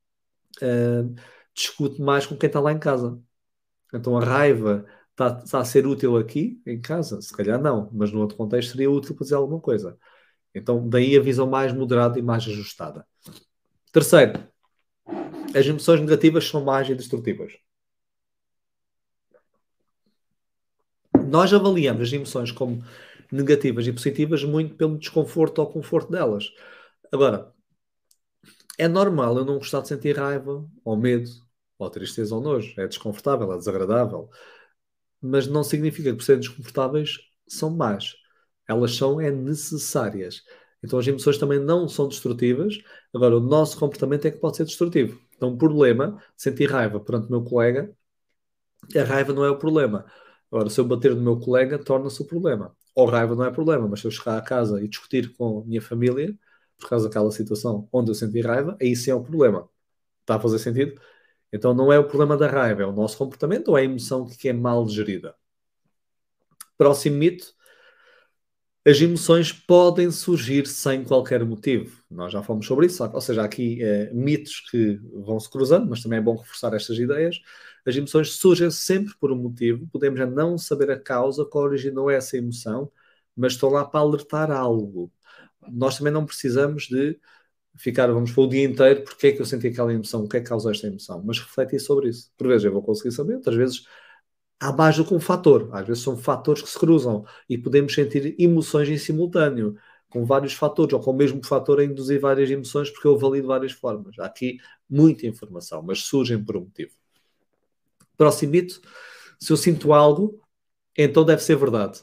Uh, discuto mais com quem está lá em casa. Então a raiva está, está a ser útil aqui, em casa? Se calhar não, mas no outro contexto seria útil para dizer alguma coisa. Então daí a visão mais moderada e mais ajustada. Terceiro, as emoções negativas são mais destrutivas. Nós avaliamos as emoções como negativas e positivas muito pelo desconforto ou conforto delas. Agora, é normal eu não gostar de sentir raiva, ou medo, ou tristeza ou nojo. É desconfortável, é desagradável. Mas não significa que por serem desconfortáveis são más. Elas são é necessárias. Então as emoções também não são destrutivas. Agora, o nosso comportamento é que pode ser destrutivo. Então, um problema, sentir raiva perante o meu colega, a raiva não é o problema. Agora, se eu bater no meu colega, torna-se o problema. Ou raiva não é problema, mas se eu chegar a casa e discutir com a minha família, por causa daquela situação onde eu senti raiva, aí sim é o problema. Está a fazer sentido? Então não é o problema da raiva, é o nosso comportamento ou é a emoção que é mal gerida. Próximo mito. As emoções podem surgir sem qualquer motivo. Nós já falamos sobre isso, ou seja, há aqui eh, mitos que vão se cruzando, mas também é bom reforçar estas ideias. As emoções surgem sempre por um motivo, podemos já não saber a causa que originou essa emoção, mas estão lá para alertar algo. Nós também não precisamos de ficar, vamos para o dia inteiro, porque é que eu senti aquela emoção, o que é que causou esta emoção, mas refletir sobre isso. Por vezes eu vou conseguir saber, outras vezes há mais do que um fator. Às vezes são fatores que se cruzam e podemos sentir emoções em simultâneo, com vários fatores, ou com o mesmo fator a induzir várias emoções, porque eu avalio de várias formas. Há aqui muita informação, mas surgem por um motivo. Próximo mito: se eu sinto algo, então deve ser verdade.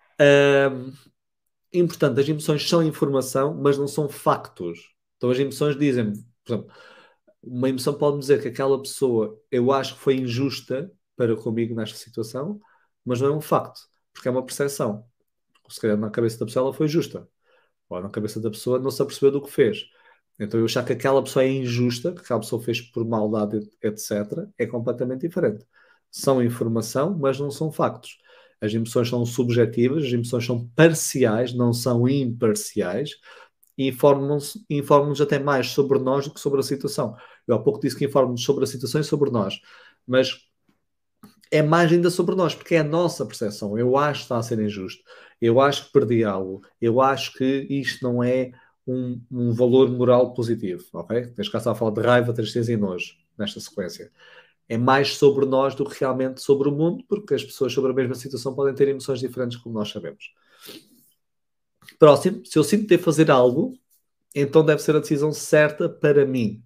Um, importante, as emoções são informação, mas não são factos. Então as emoções dizem, por exemplo, uma emoção pode dizer que aquela pessoa, eu acho que foi injusta para comigo nesta situação, mas não é um facto, porque é uma percepção. Se calhar na cabeça da pessoa ela foi justa, ou na cabeça da pessoa não se apercebeu do que fez. Então eu achar que aquela pessoa é injusta, que aquela pessoa fez por maldade, etcétera, é completamente diferente. São informação, mas não são factos. As emoções são subjetivas, as emoções são parciais, não são imparciais, e informam-nos informam até mais sobre nós do que sobre a situação. Eu há pouco disse que informam-nos sobre a situação e sobre nós, mas é mais ainda sobre nós, porque é a nossa percepção. Eu acho que está a ser injusto, eu acho que perdi algo, eu acho que isto não é um, um valor moral positivo, ok? Neste caso está a falar de raiva, tristeza e nojo, nesta sequência. É mais sobre nós do que realmente sobre o mundo, porque as pessoas sobre a mesma situação podem ter emoções diferentes, como nós sabemos. Próximo: se eu sinto ter de fazer algo, então deve ser a decisão certa para mim.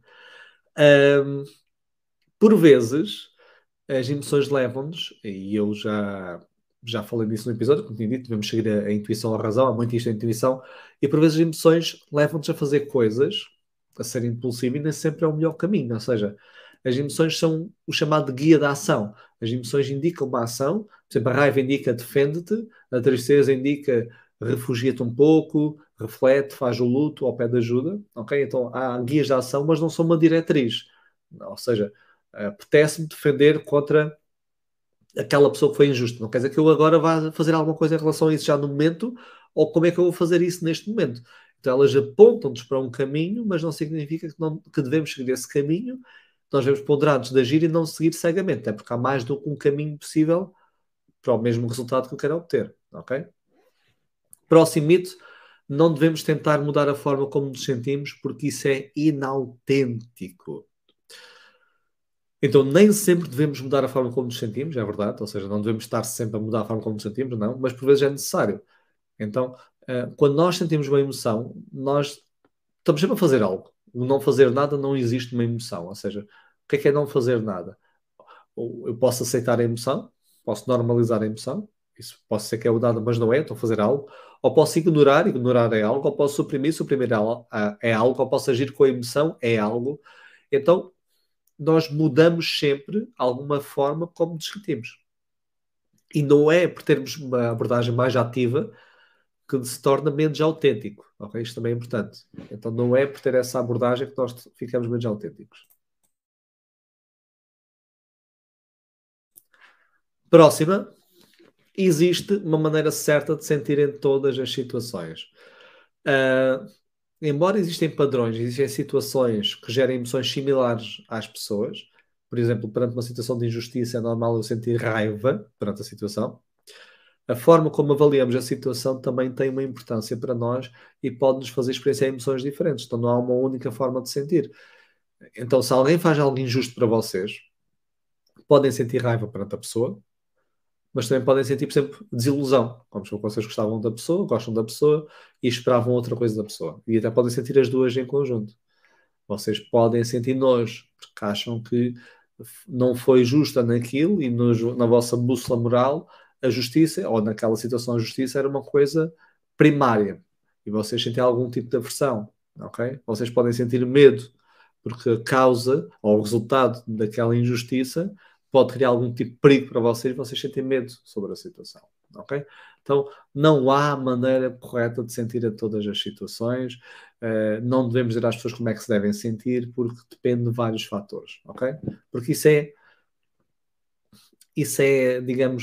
Um, por vezes, as emoções levam-nos, e eu já, já falei disso no episódio, como tinha dito, devemos seguir a, a intuição à razão, há muito isto da intuição, e por vezes as emoções levam-nos a fazer coisas, a ser impulsivo, e nem sempre é o melhor caminho. Ou seja, as emoções são o chamado guia da ação. As emoções indicam uma ação, por exemplo, a raiva indica defende-te, a tristeza indica refugia-te um pouco, reflete, faz o luto ou pede ajuda, ok? Então há guias de ação, mas não são uma diretriz. Ou seja, apetece-me defender contra aquela pessoa que foi injusta. Não quer dizer que eu agora vá fazer alguma coisa em relação a isso já no momento, ou como é que eu vou fazer isso neste momento. Então elas apontam-nos para um caminho, mas não significa que, não, que devemos seguir esse caminho. Nós devemos ponderar antes de agir e não seguir cegamente, é porque há mais do que um caminho possível para o mesmo resultado que eu quero obter, ok? Próximo mito: não devemos tentar mudar a forma como nos sentimos, porque isso é inautêntico. Então, nem sempre devemos mudar a forma como nos sentimos, é verdade, ou seja, não devemos estar sempre a mudar a forma como nos sentimos, não, mas por vezes é necessário. Então, uh, quando nós sentimos uma emoção, nós estamos sempre a fazer algo. O não fazer nada não existe uma emoção, ou seja, o que é que é não fazer nada? Ou eu posso aceitar a emoção, posso normalizar a emoção, isso pode ser que é o nada, mas não é, estou a fazer algo, ou posso ignorar, ignorar é algo, ou posso suprimir, suprimir é algo, é algo, ou posso agir com a emoção, é algo. Então, nós mudamos sempre alguma forma como nos sentimos. E não é por termos uma abordagem mais ativa que se torna menos autêntico. Okay? Isto também é importante. Então não é por ter essa abordagem que nós ficamos menos autênticos. Próxima: existe uma maneira certa de sentir em todas as situações. Uh, embora existem padrões, existem situações que gerem emoções similares às pessoas. Por exemplo, perante uma situação de injustiça é normal eu sentir raiva perante a situação. A forma como avaliamos a situação também tem uma importância para nós e pode-nos fazer experienciar emoções diferentes. Então não há uma única forma de sentir. Então, se alguém faz algo injusto para vocês, podem sentir raiva perante a pessoa, mas também podem sentir, por exemplo, desilusão. Como se vocês gostavam da pessoa, gostam da pessoa e esperavam outra coisa da pessoa. E até podem sentir as duas em conjunto. Vocês podem sentir nojo, porque acham que não foi justa naquilo e no, na vossa bússola moral a justiça, ou naquela situação a justiça, era uma coisa primária. E vocês sentem algum tipo de aversão, ok? Vocês podem sentir medo, porque a causa ou o resultado daquela injustiça pode criar algum tipo de perigo para vocês e vocês sentem medo sobre a situação, ok? Então, não há maneira correta de sentir a todas as situações. Uh, não devemos dizer às pessoas como é que se devem sentir, porque depende de vários fatores, ok? Porque isso é, isso é, digamos,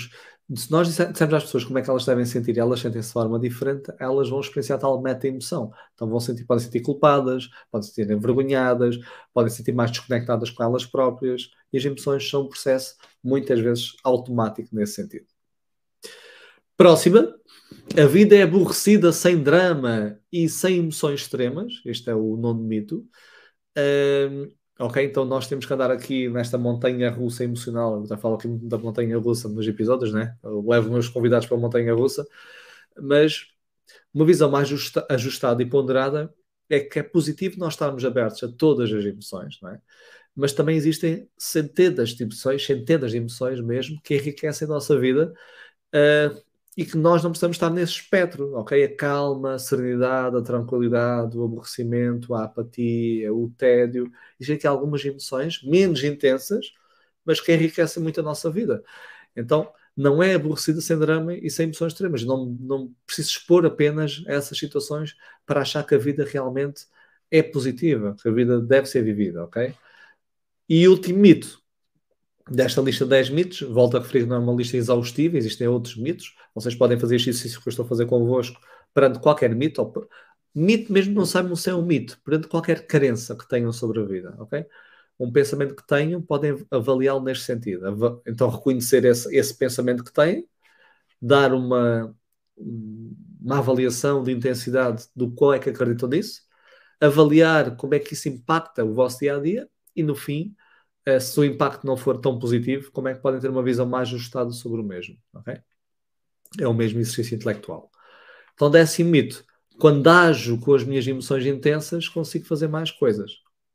se nós dissermos às pessoas como é que elas devem sentir e elas sentem-se de forma diferente, elas vão experienciar tal meta-emoção. Então vão sentir, podem sentir culpadas, podem se sentir envergonhadas, podem se sentir mais desconectadas com elas próprias, e as emoções são um processo muitas vezes automático nesse sentido. Próxima. A vida é aborrecida sem drama e sem emoções extremas. Este é o nono mito. Um, ok, então nós temos que andar aqui nesta montanha russa emocional. Eu já falo aqui da montanha russa nos episódios, né? Eu levo meus convidados para a montanha russa. Mas uma visão mais justa, ajustada e ponderada é que é positivo nós estarmos abertos a todas as emoções, não é? Mas também existem centenas de emoções, centenas de emoções mesmo, que enriquecem a nossa vida. Uh, e que nós não precisamos estar nesse espectro, ok? A calma, a serenidade, a tranquilidade, o aborrecimento, a apatia, o tédio. Existem aqui algumas emoções menos intensas, mas que enriquecem muito a nossa vida. Então, não é aborrecido sem drama e sem emoções extremas. Não, não preciso expor apenas essas situações para achar que a vida realmente é positiva, que a vida deve ser vivida, ok? E último mito desta lista de dez mitos, volto a referir que não é uma lista exaustiva, existem outros mitos, vocês podem fazer este exercício que eu estou a fazer convosco perante qualquer mito, ou mito mesmo não sabem se é um mito, perante qualquer crença que tenham sobre a vida, ok? Um pensamento que tenham, podem avaliá-lo neste sentido. Então reconhecer esse, esse pensamento que têm, dar uma, uma avaliação de intensidade do qual é que acreditam nisso, avaliar como é que isso impacta o vosso dia-a-dia e no fim, se o impacto não for tão positivo, como é que podem ter uma visão mais ajustada sobre o mesmo, ok? É o mesmo exercício intelectual. Então, décimo mito. Quando ajo com as minhas emoções intensas, consigo fazer mais coisas.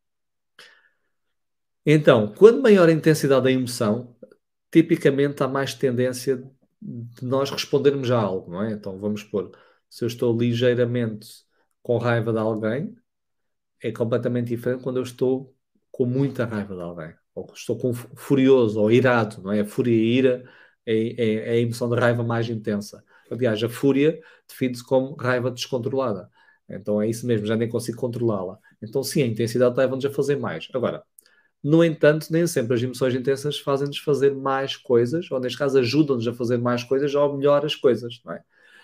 Então, quando maior a intensidade da emoção, tipicamente há mais tendência de nós respondermos a algo, não é? Então, vamos supor, se eu estou ligeiramente com raiva de alguém, é completamente diferente quando eu estou com muita raiva de alguém, ou estou com, furioso ou irado, não é? A fúria e a ira é, é, é a emoção de raiva mais intensa. Aliás, a fúria define-se como raiva descontrolada. Então é isso mesmo, já nem consigo controlá-la. Então sim, a intensidade leva-nos a fazer mais. Agora, no entanto, nem sempre as emoções intensas fazem-nos fazer mais coisas, ou neste caso ajudam-nos a fazer mais coisas, ou melhor as coisas, não é?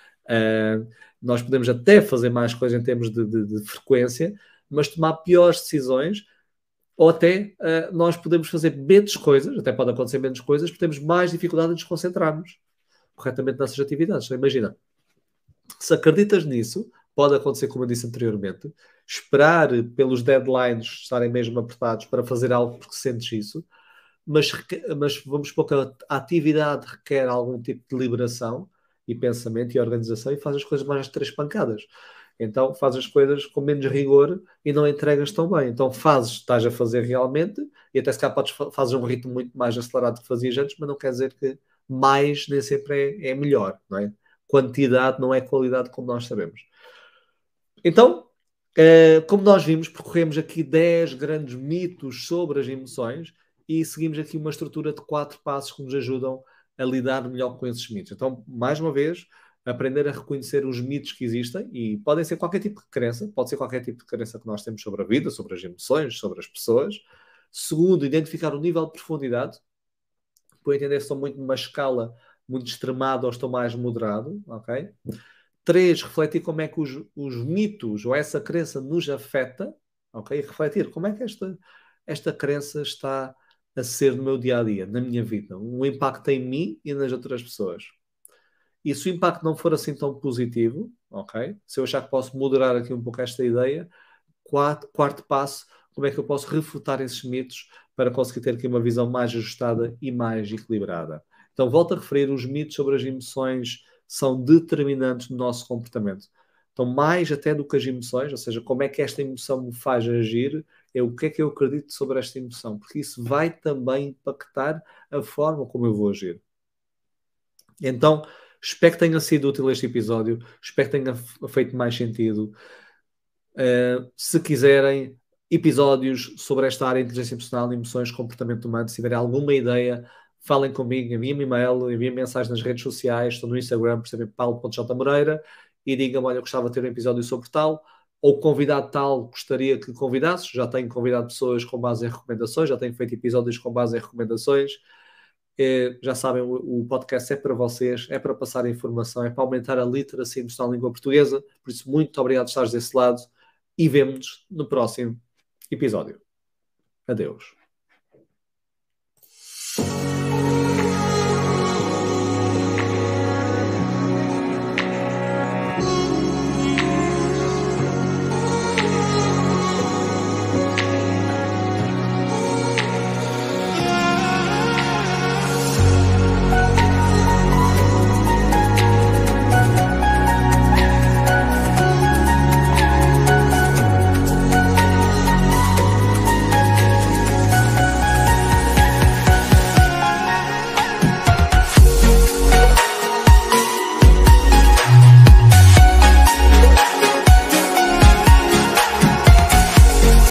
Uh, nós podemos até fazer mais coisas em termos de, de, de frequência, mas tomar piores decisões, ou até uh, nós podemos fazer menos coisas, até pode acontecer menos coisas, porque temos mais dificuldade em nos concentrarmos corretamente nessas atividades. Então, imagina, se acreditas nisso, pode acontecer, como eu disse anteriormente, esperar pelos deadlines estarem mesmo apertados para fazer algo porque sentes isso, mas, mas vamos supor que a atividade requer algum tipo de liberação e pensamento e organização e faz as coisas mais três pancadas. Então fazes as coisas com menos rigor e não entregas tão bem. Então fazes, estás a fazer realmente, e até se calhar podes fazer um ritmo muito mais acelerado do que fazias antes, mas não quer dizer que mais nem sempre é, é melhor, não é? Quantidade não é qualidade, como nós sabemos. Então, eh, como nós vimos, percorremos aqui dez grandes mitos sobre as emoções e seguimos aqui uma estrutura de quatro passos que nos ajudam a lidar melhor com esses mitos. Então, mais uma vez, aprender a reconhecer os mitos que existem, e podem ser qualquer tipo de crença, pode ser qualquer tipo de crença que nós temos sobre a vida, sobre as emoções, sobre as pessoas. Segundo, identificar o nível de profundidade, por entender se estão muito numa escala muito extremada ou estão mais moderado, ok? Três, refletir como é que os, os mitos ou essa crença nos afeta, ok? Refletir como é que esta, esta crença está a ser no meu dia-a-dia, na minha vida, um impacto em mim e nas outras pessoas. E se o impacto não for assim tão positivo, ok? Se eu achar que posso moderar aqui um pouco esta ideia, quarto, quarto passo, como é que eu posso refutar esses mitos para conseguir ter aqui uma visão mais ajustada e mais equilibrada. Então, volto a referir, os mitos sobre as emoções são determinantes no nosso comportamento. Então, mais até do que as emoções, ou seja, como é que esta emoção me faz agir, é o que é que eu acredito sobre esta emoção, porque isso vai também impactar a forma como eu vou agir. Então, espero que tenha sido útil este episódio, espero que tenha feito mais sentido. Uh, se quiserem episódios sobre esta área de inteligência emocional, emoções, comportamento humano, se tiverem alguma ideia, falem comigo, enviem-me e-mail, enviem mensagem nas redes sociais, estou no Instagram, por exemplo, paulo ponto j moreira, e digam-me, olha, eu gostava de ter um episódio sobre tal, ou convidado tal, gostaria que convidasses. Já tenho convidado pessoas com base em recomendações, já tenho feito episódios com base em recomendações. É, já sabem, o, o podcast é para vocês, é para passar a informação, é para aumentar a literacia emocional na língua portuguesa. Por isso, muito obrigado por estares desse lado e vemo-nos no próximo episódio. Adeus.